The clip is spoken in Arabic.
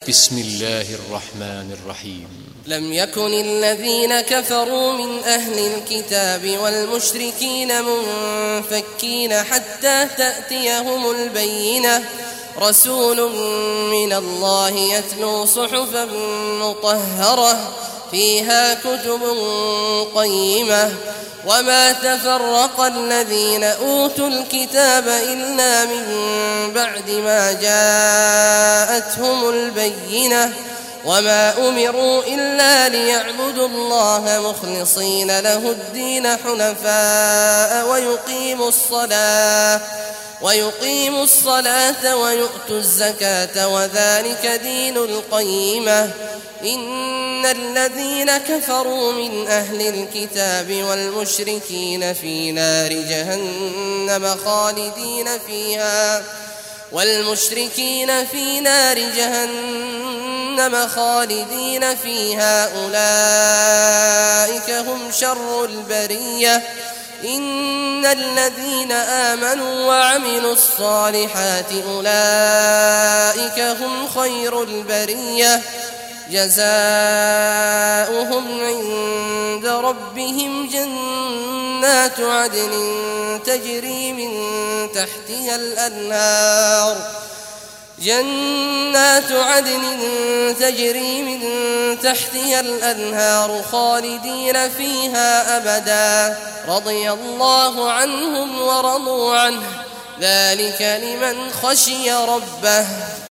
بسم الله الرحمن الرحيم. لم يكن الذين كفروا من أهل الكتاب والمشركين منفكين حتى تأتيهم البينة، رسول من الله يتلو صحفا مطهرة فيها كتب قيمة. وما تفرق الذين أوتوا الكتاب إلا من بعد ما جاءتهم البينة، وما أمروا إلا ليعبدوا الله مخلصين له الدين حنفاء ويقيموا الصلاة ويؤتوا الزكاة وذلك دين القيمة. إن الذين كفروا من أهل الكتاب والمشركين في نار جهنم خالدين فيها أولئك هم شر البرية. إن الذين آمنوا وعملوا الصالحات أولئك هم خير البرية، جزاؤهم عند ربهم جنات عدن تجري من تحتها الأنهار خالدين فيها أبدا، رضي الله عنهم ورضوا عنه، ذلك لمن خشي ربه.